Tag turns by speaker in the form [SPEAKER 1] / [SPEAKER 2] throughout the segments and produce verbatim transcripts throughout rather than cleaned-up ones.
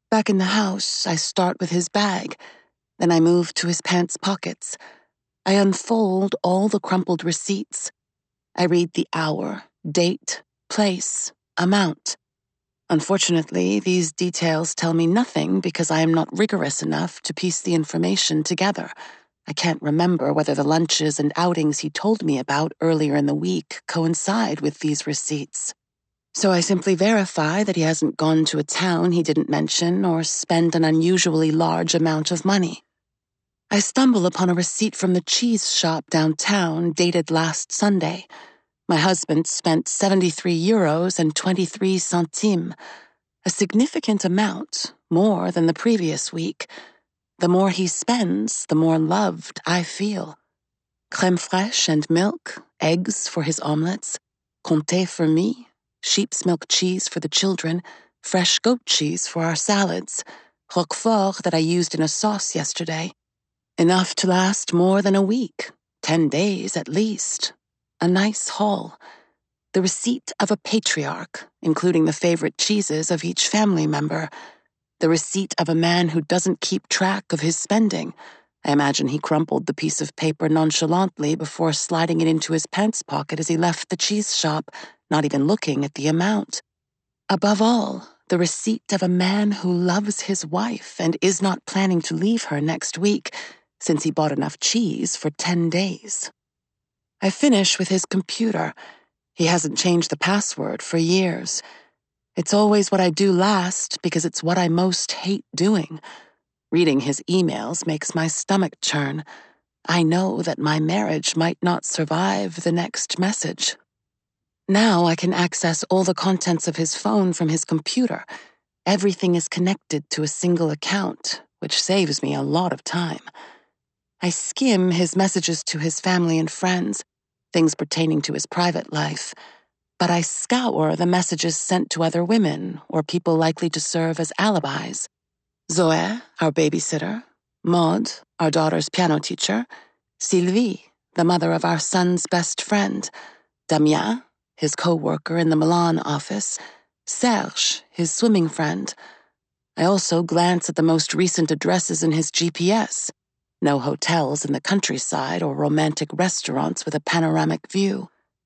[SPEAKER 1] Back in the house, I start with his bag. Then I move to his pants pockets. I unfold all the crumpled receipts. I read the hour, date, place, amount. Unfortunately, these details tell me nothing because I am not rigorous enough to piece the information together. I can't remember whether the lunches and outings he told me about earlier in the week coincide with these receipts. So I simply verify that he hasn't gone to a town he didn't mention or spent an unusually large amount of money. I stumble upon a receipt from the cheese shop downtown dated last Sunday. My husband spent seventy-three euros and twenty-three centimes, a significant amount, more than the previous week. The more he spends, the more loved I feel. Crème fraîche and milk, eggs for his omelettes, comté for me, sheep's milk cheese for the children, fresh goat cheese for our salads, roquefort that I used in a sauce yesterday. Enough to last more than a week, ten days at least. A nice haul. The receipt of a patriarch, including the favorite cheeses of each family member. The receipt of a man who doesn't keep track of his spending. I imagine he crumpled the piece of paper nonchalantly before sliding it into his pants pocket as he left the cheese shop, not even looking at the amount. Above all, the receipt of a man who loves his wife and is not planning to leave her next week, since he bought enough cheese for ten days. I finish with his computer. He hasn't changed the password for years. It's always what I do last because it's what I most hate doing. Reading his emails makes my stomach churn. I know that my marriage might not survive the next message. Now I can access all the contents of his phone from his computer. Everything is connected to a single account, which saves me a lot of time. I skim his messages to his family and friends, things pertaining to his private life, but I scour the messages sent to other women or people likely to serve as alibis. Zoé, our babysitter, Maud, our daughter's piano teacher, Sylvie, the mother of our son's best friend, Damien, his co-worker in the Milan office, Serge, his swimming friend. I also glance at the most recent addresses in his G P S. No hotels in the countryside or romantic restaurants with a panoramic view.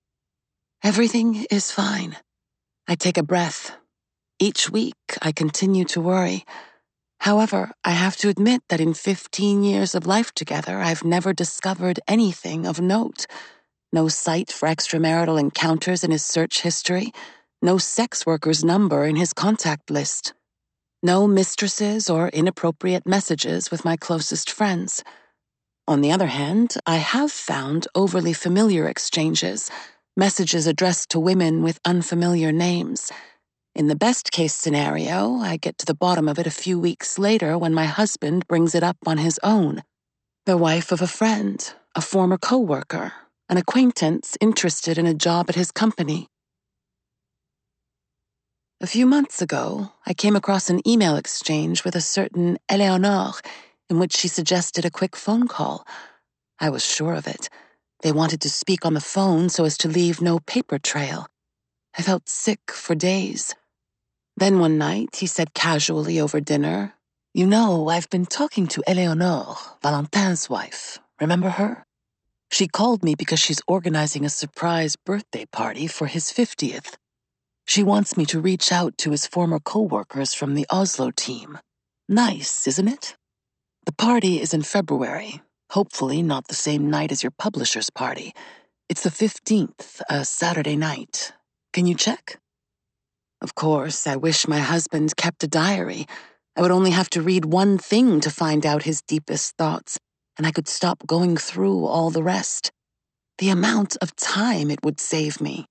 [SPEAKER 1] Everything is fine. I take a breath. Each week, I continue to worry. However, I have to admit that in fifteen years of life together, I've never discovered anything of note. No site for extramarital encounters in his search history. No sex worker's number in his contact list. No mistresses or inappropriate messages with my closest friends. On the other hand, I have found overly familiar exchanges, messages addressed to women with unfamiliar names. In the best-case scenario, I get to the bottom of it a few weeks later when my husband brings it up on his own. The wife of a friend, a former co-worker, an acquaintance interested in a job at his company. A few months ago, I came across an email exchange with a certain Eleonore in which she suggested a quick phone call. I was sure of it. They wanted to speak on the phone so as to leave no paper trail. I felt sick for days. Then one night, he said casually over dinner, "You know, I've been talking to Eleonore, Valentin's wife. Remember her? She called me because she's organizing a surprise birthday party for his fiftieth. She wants me to reach out to his former co-workers from the Oslo team. Nice, isn't it? The party is in February, hopefully not the same night as your publisher's party. It's the fifteenth, a Saturday night. Can you check?" Of course, I wish my husband kept a diary. I would only have to read one thing to find out his deepest thoughts, and I could stop going through all the rest. The amount of time it would save me.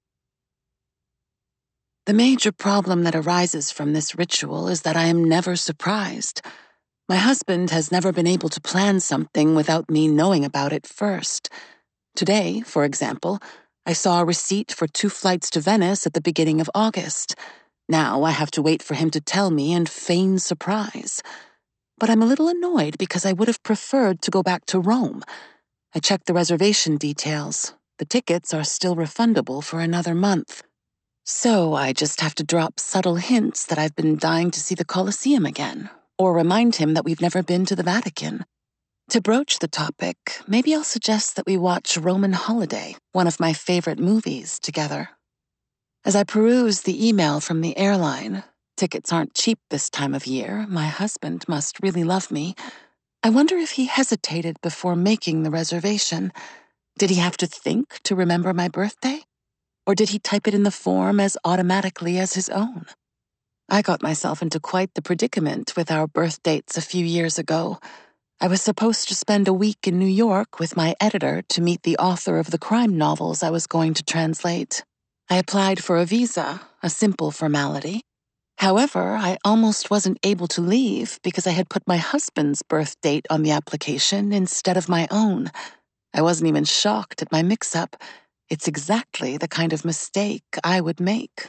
[SPEAKER 1] The major problem that arises from this ritual is that I am never surprised. My husband has never been able to plan something without me knowing about it first. Today, for example, I saw a receipt for two flights to Venice at the beginning of August. Now I have to wait for him to tell me and feign surprise. But I'm a little annoyed because I would have preferred to go back to Rome. I checked the reservation details. The tickets are still refundable for another month. So I just have to drop subtle hints that I've been dying to see the Colosseum again, or remind him that we've never been to the Vatican. To broach the topic, maybe I'll suggest that we watch Roman Holiday, one of my favorite movies, together. As I peruse the email from the airline, tickets aren't cheap this time of year, my husband must really love me, I wonder if he hesitated before making the reservation. Did he have to think to remember my birthday? Or did he type it in the form as automatically as his own? I got myself into quite the predicament with our birth dates a few years ago. I was supposed to spend a week in New York with my editor to meet the author of the crime novels I was going to translate. I applied for a visa, a simple formality. However, I almost wasn't able to leave because I had put my husband's birth date on the application instead of my own. I wasn't even shocked at my mix-up. It's exactly the kind of mistake I would make.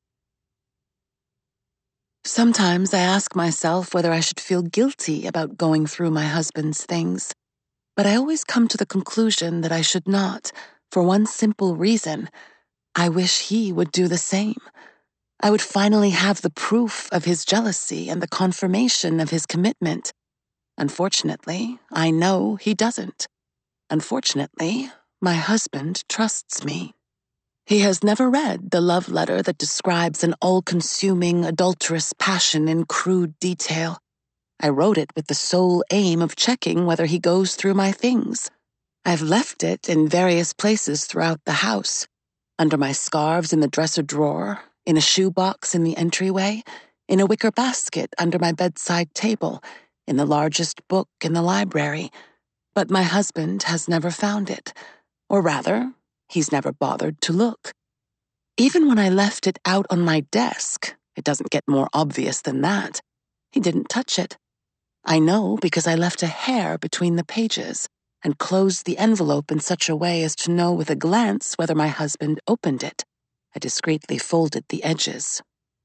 [SPEAKER 1] Sometimes I ask myself whether I should feel guilty about going through my husband's things, but I always come to the conclusion that I should not, for one simple reason. I wish he would do the same. I would finally have the proof of his jealousy and the confirmation of his commitment. Unfortunately, I know he doesn't. Unfortunately, my husband trusts me. He has never read the love letter that describes an all-consuming, adulterous passion in crude detail. I wrote it with the sole aim of checking whether he goes through my things. I've left it in various places throughout the house, under my scarves in the dresser drawer, in a shoebox in the entryway, in a wicker basket under my bedside table, in the largest book in the library. But my husband has never found it. Or rather, he's never bothered to look. Even when I left it out on my desk, it doesn't get more obvious than that. He didn't touch it. I know because I left a hair between the pages and closed the envelope in such a way as to know with a glance whether my husband opened it. I discreetly folded the edges.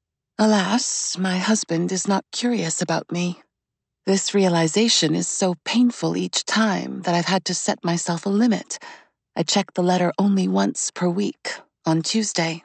[SPEAKER 1] Alas, my husband is not curious about me. This realization is so painful each time that I've had to set myself a limit. I check the letter only once per week, on Tuesday.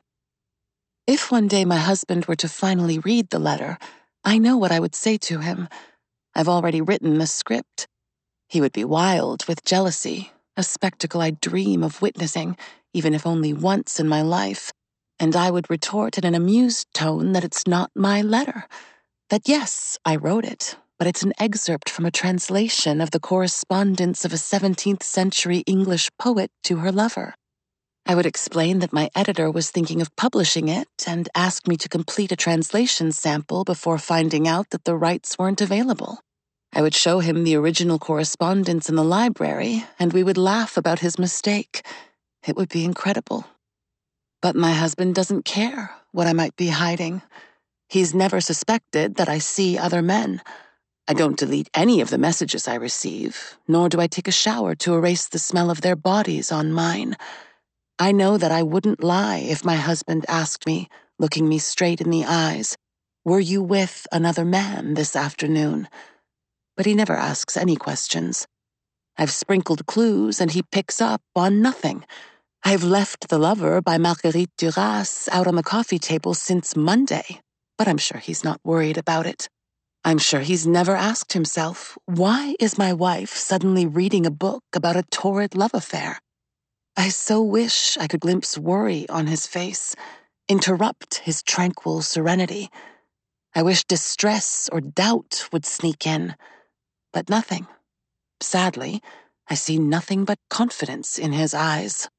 [SPEAKER 1] If one day my husband were to finally read the letter, I know what I would say to him. I've already written the script. He would be wild with jealousy, a spectacle I dream of witnessing, even if only once in my life, and I would retort in an amused tone that it's not my letter, that yes, I wrote it, but it's an excerpt from a translation of the correspondence of a seventeenth century English poet to her lover. I would explain that my editor was thinking of publishing it and asked me to complete a translation sample before finding out that the rights weren't available. I would show him the original correspondence in the library, and we would laugh about his mistake. It would be incredible. But my husband doesn't care what I might be hiding. He's never suspected that I see other men. I don't delete any of the messages I receive, nor do I take a shower to erase the smell of their bodies on mine. I know that I wouldn't lie if my husband asked me, looking me straight in the eyes, "Were you with another man this afternoon?" But he never asks any questions. I've sprinkled clues and he picks up on nothing. I've left The Lover by Marguerite Duras out on the coffee table since Monday, but I'm sure he's not worried about it. I'm sure he's never asked himself, why is my wife suddenly reading a book about a torrid love affair? I so wish I could glimpse worry on his face, interrupt his tranquil serenity. I wish distress or doubt would sneak in, but nothing. Sadly, I see nothing but confidence in his eyes.